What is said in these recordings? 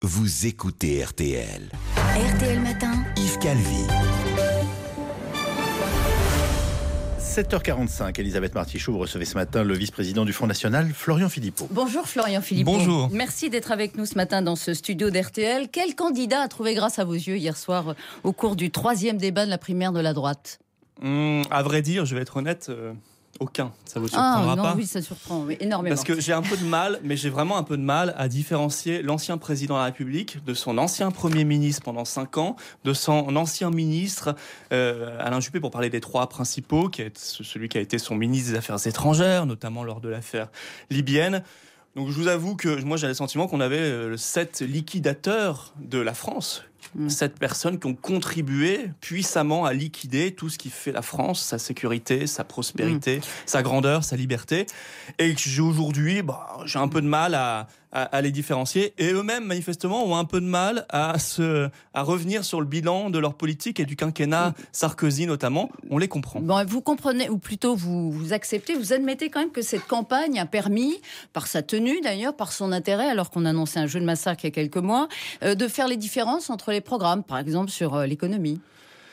Vous écoutez RTL. RTL Matin. Yves Calvi. 7h45, Elisabeth Martichoux, vous recevez ce matin le vice-président du Front National, Florian Philippot. Bonjour Florian Philippot. Bonjour. Merci d'être avec nous ce matin dans ce studio d'RTL. Quel candidat a trouvé grâce à vos yeux hier soir au cours du 3e débat de la primaire de la droite ? À vrai dire, je vais être honnête, aucun. Ça vous surprendra pas ? Oui, ça surprend énormément. Parce que j'ai un peu de mal, mais j'ai vraiment un peu de mal à différencier l'ancien président de la République de son ancien Premier ministre pendant 5 ans, de son ancien ministre Alain Juppé, pour parler des 3 principaux, qui est celui qui a été son ministre des Affaires étrangères, notamment lors de l'affaire libyenne. Donc je vous avoue que moi j'ai le sentiment qu'on avait 7 liquidateurs de la France. 7 personnes qui ont contribué puissamment à liquider tout ce qui fait la France, sa sécurité, sa prospérité, sa grandeur, sa liberté. Et que aujourd'hui, j'ai un peu de mal à les différencier. Et eux-mêmes, manifestement, ont un peu de mal à revenir sur le bilan de leur politique et du quinquennat Sarkozy notamment. On les comprend. Bon, vous comprenez, ou plutôt vous acceptez, vous admettez quand même que cette campagne a permis, par sa tenue d'ailleurs, par son intérêt, alors qu'on annonçait un jeu de massacre il y a quelques mois, de faire les différences entre les programmes, par exemple sur l'économie.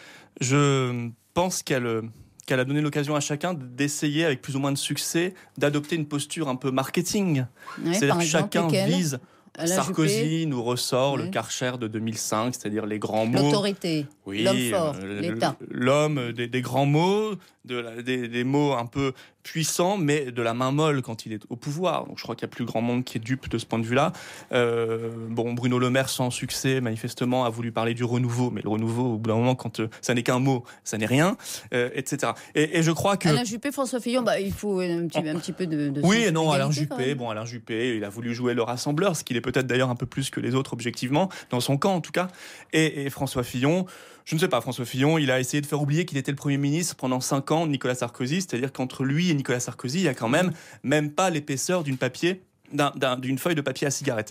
Je pense qu'elle a donné l'occasion à chacun d'essayer, avec plus ou moins de succès, d'adopter une posture un peu marketing. Ouais, c'est-à-dire que chacun vise. Sarkozy Juppé. Nous ressort le Karcher de 2005, c'est-à-dire les grands mots. L'autorité, l'homme fort, l'État. L'homme des grands mots, des mots un peu puissants, mais de la main molle quand il est au pouvoir. Donc je crois qu'il y a plus grand monde qui est dupe de ce point de vue-là. Bruno Le Maire, sans succès, manifestement, a voulu parler du renouveau, mais le renouveau, au bout d'un moment, quand ça n'est qu'un mot, ça n'est rien, etc. Et je crois que... Alain Juppé, François Fillon, il faut un petit peu de oui et non, Alain Juppé, il a voulu jouer le rassembleur, ce qu'il est peut-être d'ailleurs un peu plus que les autres, objectivement, dans son camp en tout cas. Et François Fillon, je ne sais pas, François Fillon, il a essayé de faire oublier qu'il était le Premier ministre pendant 5 ans de Nicolas Sarkozy, c'est-à-dire qu'entre lui et Nicolas Sarkozy, il y a quand même pas l'épaisseur d'une feuille de papier à cigarette.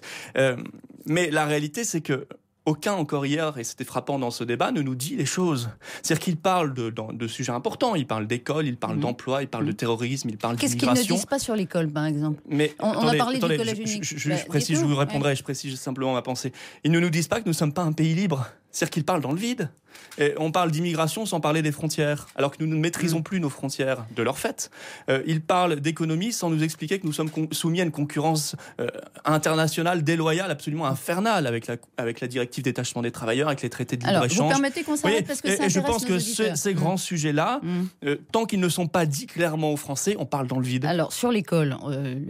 Mais la réalité, c'est que aucun encore hier, et c'était frappant dans ce débat, ne nous dit les choses. C'est-à-dire qu'il parle de sujets importants. Il parle d'école, il parle d'emploi, il parle de terrorisme, il parle d'immigration. Qu'est-ce qu'ils ne disent pas sur l'école, par exemple ? Mais on a parlé du collège unique. Je vous répondrai, je précise simplement ma pensée. Ils ne nous disent pas que nous ne sommes pas un pays libre. C'est-à-dire qu'ils parlent dans le vide. Et on parle d'immigration sans parler des frontières, alors que nous ne maîtrisons plus nos frontières de leur fait. Ils parlent d'économie sans nous expliquer que nous sommes soumis à une concurrence internationale déloyale, absolument infernale, avec la directive détachement des travailleurs, avec les traités de libre-échange. Alors, vous permettez qu'on s'arrête parce que ça intéresse je pense nos que ces grands sujets-là, tant qu'ils ne sont pas dits clairement aux Français, on parle dans le vide. Alors, sur l'école,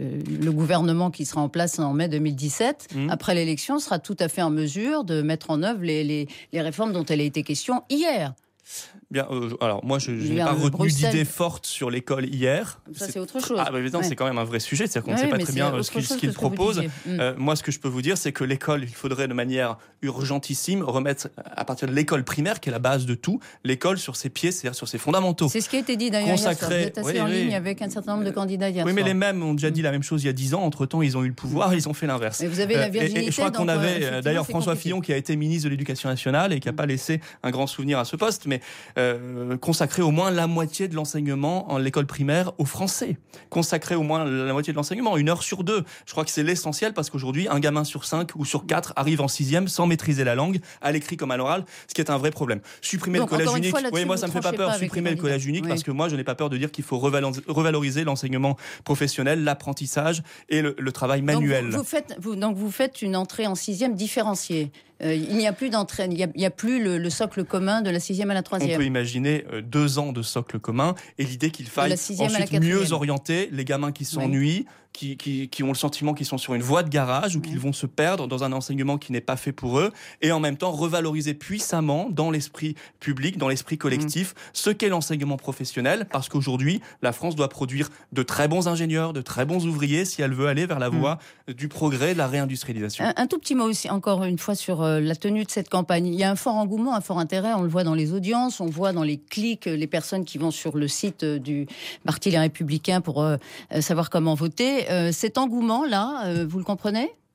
le gouvernement qui sera en place en mai 2017, après l'élection, sera tout à fait en mesure de mettre en œuvre les réformes dont elle a été question hier. Bien, alors moi je n'ai pas retenu d'idée forte sur l'école hier. Ça c'est autre chose. Évidemment, c'est quand même un vrai sujet, c'est-à-dire qu'on ne sait pas très bien ce qu'il propose. Moi ce que je peux vous dire, c'est que l'école, il faudrait de manière urgentissime remettre à partir de l'école primaire, qui est la base de tout, l'école sur ses pieds, c'est-à-dire sur ses fondamentaux. C'est ce qui a été dit d'ailleurs hier soir. Vous êtes assis en ligne avec un certain nombre de candidats hier soir. Mais les mêmes ont déjà dit la même chose il y a 10 ans. Entre-temps, ils ont eu le pouvoir, ils ont fait l'inverse. Mais vous avez la virginité. Et je crois qu'on avait d'ailleurs François Fillon qui a été ministre de l'Éducation nationale et qui n'a pas laissé un grand souvenir à ce poste, mais consacrer au moins la moitié de l'enseignement en l'école primaire aux Français. Consacrer au moins la moitié de l'enseignement, 1 heure sur 2. Je crois que c'est l'essentiel parce qu'aujourd'hui, un gamin sur 5 ou sur 4 arrive en 6e sans maîtriser la langue, à l'écrit comme à l'oral, ce qui est un vrai problème. Supprimer le collège unique. Oui, moi ça me fait pas peur. Supprimer le collège unique parce que moi je n'ai pas peur de dire qu'il faut revaloriser l'enseignement professionnel, l'apprentissage et le travail manuel. Donc vous faites une entrée en 6e différenciée. Il n'y a plus d'entrée, il n'y a plus le socle commun de la 6e à la 3e. On peut imaginer 2 ans de socle commun et l'idée qu'il faille ensuite mieux orienter les gamins qui s'ennuient, qui ont le sentiment qu'ils sont sur une voie de garage ou qu'ils vont se perdre dans un enseignement qui n'est pas fait pour eux, et en même temps revaloriser puissamment dans l'esprit public, dans l'esprit collectif, ce qu'est l'enseignement professionnel, parce qu'aujourd'hui, la France doit produire de très bons ingénieurs, de très bons ouvriers si elle veut aller vers la voie du progrès, de la réindustrialisation. Un tout petit mot aussi, encore une fois, sur la tenue de cette campagne. Il y a un fort engouement, un fort intérêt, on le voit dans les audiences, on voit dans les clics, les personnes qui vont sur le site du Parti Les Républicains pour savoir comment voter. Cet engouement-là, vous le comprenez ?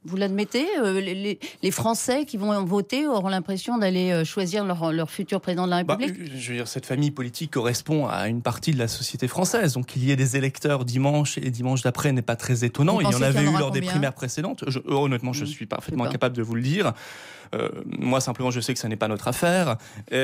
Vous l'admettez, les Français qui vont voter auront l'impression d'aller choisir leur futur président de la République. Je veux dire, cette famille politique correspond à une partie de la société française. Donc qu'il y ait des électeurs dimanche et dimanche d'après n'est pas très étonnant. Il y en avait eu lors des primaires précédentes. Honnêtement, je suis parfaitement incapable de vous le dire. Moi, simplement, je sais que ça n'est pas notre affaire.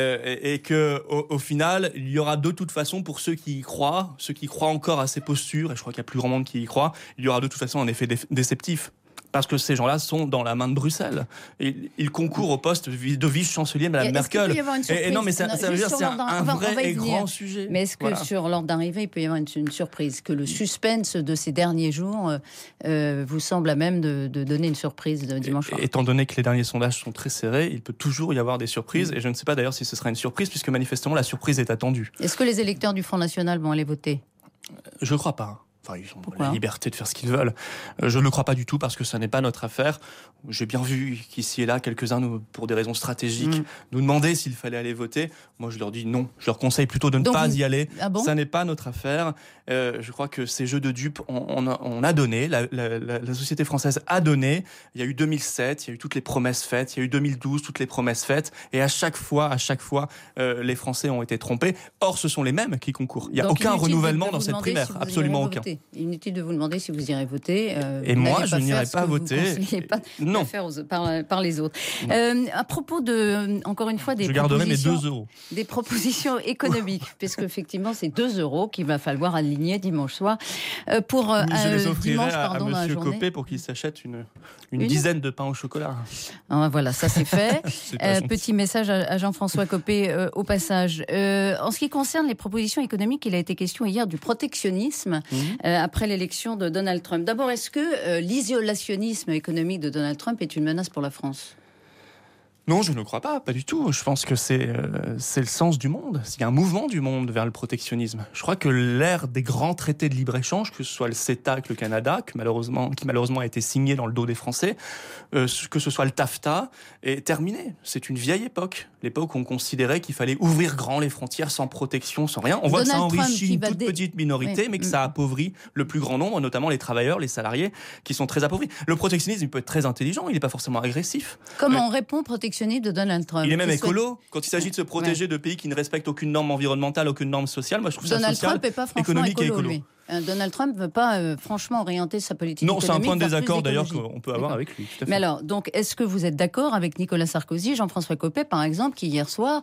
Et qu'au final, il y aura de toute façon, pour ceux qui y croient encore à ces postures, et je crois qu'il y a plus grand monde qui y croit, il y aura de toute façon un effet déceptif. Parce que ces gens-là sont dans la main de Bruxelles. Ils concourent au poste de vice-chancelier, Mme Merkel. Et non, mais ça veut dire que c'est un vrai et grand sujet. Mais est-ce que sur l'ordre d'arrivée, il peut y avoir une surprise? Que le suspense de ces derniers jours vous semble à même de donner une surprise de dimanche soir? Étant donné que les derniers sondages sont très serrés, il peut toujours y avoir des surprises. Et je ne sais pas d'ailleurs si ce sera une surprise, puisque manifestement la surprise est attendue. Est-ce que les électeurs du Front National vont aller voter? Je ne crois pas. Enfin, ils ont la liberté de faire ce qu'ils veulent. Je ne le crois pas du tout parce que ça n'est pas notre affaire. J'ai bien vu qu'ici et là, quelques-uns, pour des raisons stratégiques, nous demandaient s'il fallait aller voter. Moi, je leur dis non. Je leur conseille plutôt de ne pas y aller. Ah bon? Ça n'est pas notre affaire. Je crois que ces jeux de dupes, on a donné. La société française a donné. Il y a eu 2007, il y a eu toutes les promesses faites. Il y a eu 2012, toutes les promesses faites. Et à chaque fois, les Français ont été trompés. Or, ce sont les mêmes qui concourent. Il n'y a aucun renouvellement dans cette primaire. Absolument aucun. Inutile de vous demander si vous irez voter. Et moi, je n'irai pas voter. Non. Faire par les autres. À propos encore une fois, je garderai mes 2 euros. Des propositions économiques, parce qu'effectivement, c'est 2 euros qu'il va falloir aligner dimanche soir pour je les offrirai dimanche, à Monsieur Copé pour qu'il s'achète une dizaine de pains au chocolat. Voilà, ça c'est fait. Petit message à Jean-François Copé au passage. En ce qui concerne les propositions économiques, il a été question hier du protectionnisme. Après l'élection de Donald Trump. D'abord, est-ce que l'isolationnisme économique de Donald Trump est une menace pour la France ? Non, je ne crois pas du tout. Je pense que c'est le sens du monde. Il y a un mouvement du monde vers le protectionnisme. Je crois que l'ère des grands traités de libre-échange, que ce soit le CETA avec le Canada, qui malheureusement a été signé dans le dos des Français, que ce soit le TAFTA, est terminée. C'est une vieille époque. L'époque où on considérait qu'il fallait ouvrir grand les frontières sans protection, sans rien. On voit que ça enrichit une toute petite minorité, mais que ça appauvrit le plus grand nombre, notamment les travailleurs, les salariés, qui sont très appauvris. Le protectionnisme, il peut être très intelligent, il n'est pas forcément agressif. Comment on répond protectionnisme de Donald Trump? Il est même écolo. Quand il s'agit de se protéger de pays qui ne respectent aucune norme environnementale, aucune norme sociale, moi je trouve ça social, économique et écolo. Donald Trump ne veut pas franchement orienter sa politique économique. Non, c'est un point de désaccord d'ailleurs qu'on peut avoir avec lui. Tout à fait. Mais alors, donc, est-ce que vous êtes d'accord avec Nicolas Sarkozy, Jean-François Copé, par exemple, qui hier soir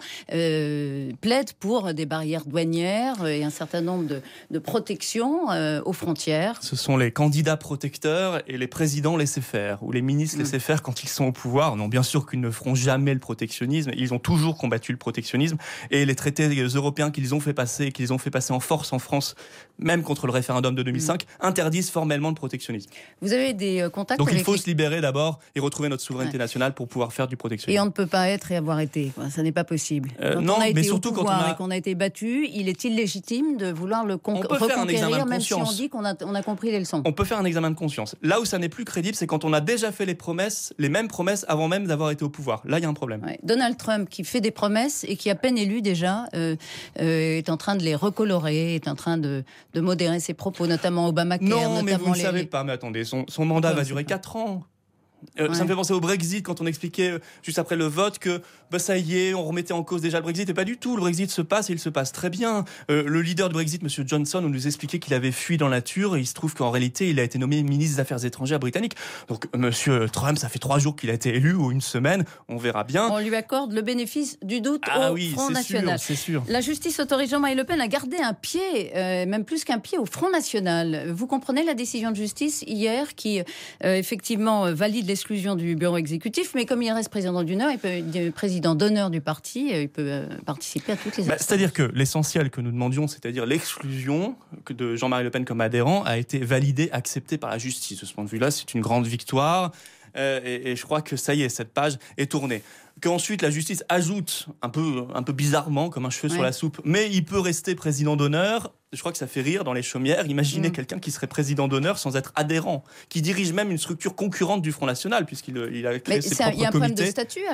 plaide pour des barrières douanières et un certain nombre de protections aux frontières? Ce sont les candidats protecteurs et les présidents laissés faire, ou les ministres laissés faire quand ils sont au pouvoir. Non, bien sûr qu'ils ne feront jamais le protectionnisme. Ils ont toujours combattu le protectionnisme. Et les traités européens qu'ils ont fait passer en force en France, même contre le référendum de 2005, interdisent formellement le protectionnisme. Vous avez des contacts Donc il faut se libérer d'abord et retrouver notre souveraineté nationale pour pouvoir faire du protectionnisme. Et on ne peut pas être et avoir été. Ça n'est pas possible. Non, mais surtout quand on a été battu, il est illégitime de vouloir le reconquérir, même si on dit qu'on a compris les leçons. On peut faire un examen de conscience. Là où ça n'est plus crédible, c'est quand on a déjà fait les mêmes promesses avant même d'avoir été au pouvoir. Là, il y a un problème. Ouais. Donald Trump, qui fait des promesses et qui, à peine élu déjà, est en train de les recolorer, est en train de modérer ses propos, notamment Obamacare. Non, mais vous ne savez pas. Mais attendez, son mandat va durer 4 ans. Ça me fait penser au Brexit, quand on expliquait juste après le vote que ça y est, on remettait en cause déjà le Brexit. Et pas du tout, le Brexit se passe et il se passe très bien. Le leader du Brexit, M. Johnson, on nous expliquait qu'il avait fui dans la nature et il se trouve qu'en réalité, il a été nommé ministre des Affaires étrangères britannique. Donc M. Trump, ça fait 3 jours qu'il a été élu, ou 1 semaine, on verra bien. On lui accorde le bénéfice du doute au Front National. C'est sûr. La justice autorise Jean-Marie Le Pen à garder un pied, même plus qu'un pied, au Front National. Vous comprenez la décision de justice hier qui, effectivement, valide l'exclusion du bureau exécutif, mais comme il reste président d'honneur du parti, il peut participer à toutes les actions. C'est-à-dire que l'essentiel que nous demandions, c'est-à-dire l'exclusion de Jean-Marie Le Pen comme adhérent, a été validé, accepté par la justice. De ce point de vue-là, c'est une grande victoire. Et je crois que ça y est, cette page est tournée. Qu'ensuite la justice ajoute un peu bizarrement, comme un cheveu sur la soupe, mais il peut rester président d'honneur. Je crois que ça fait rire dans les chaumières. Imaginez quelqu'un qui serait président d'honneur sans être adhérent, qui dirige même une structure concurrente du Front National, puisqu'il a créé ses propres comités. Il y a un problème de statut alors, non ?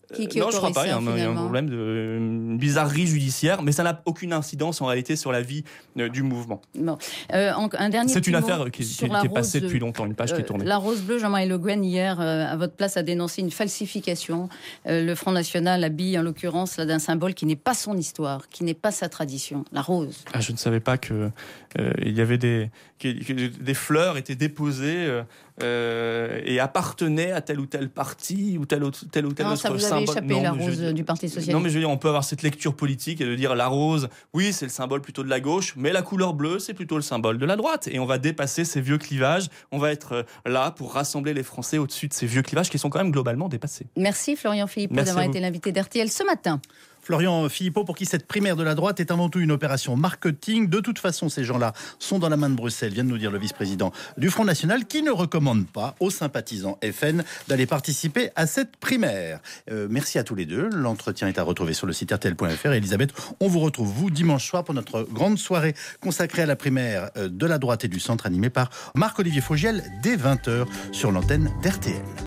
Qui non, je crois autorise pas. ça, Il y a un finalement problème de bizarrerie judiciaire, mais ça n'a aucune incidence en réalité sur la vie du mouvement. Bon. Un dernier C'est petit une mot affaire qui sur est passée rose, depuis longtemps, une page qui est tournée. La Rose Bleue, Jean-Marie Le Guen, hier, à votre place, a dénoncé une falsification. Le Front National habille, en l'occurrence, d'un symbole qui n'est pas son histoire, qui n'est pas sa tradition, la rose. Ah, je ne savais pas que il y avait que des fleurs étaient déposées et appartenaient à tel ou tel parti ou tel ou tel autre Non, ça vous symbole. avait échappé, la rose du Parti Socialiste. Non, mais je veux dire, on peut avoir cette lecture politique et de dire la rose, oui, c'est le symbole plutôt de la gauche, mais la couleur bleue, c'est plutôt le symbole de la droite. Et on va dépasser ces vieux clivages. On va être là pour rassembler les Français au-dessus de ces vieux clivages qui sont quand même globalement dépassés. Merci Florian Philippot d'avoir été l'invité d'RTL ce matin. Florian Philippot, pour qui cette primaire de la droite est avant tout une opération marketing. De toute façon, ces gens-là sont dans la main de Bruxelles, vient de nous dire le vice-président du Front National, qui ne recommande pas aux sympathisants FN d'aller participer à cette primaire. Merci à tous les deux. L'entretien est à retrouver sur le site rtl.fr. Et Elisabeth, on vous retrouve, vous, dimanche soir, pour notre grande soirée consacrée à la primaire de la droite et du centre, animée par Marc-Olivier Fogiel, dès 20h sur l'antenne d'RTL.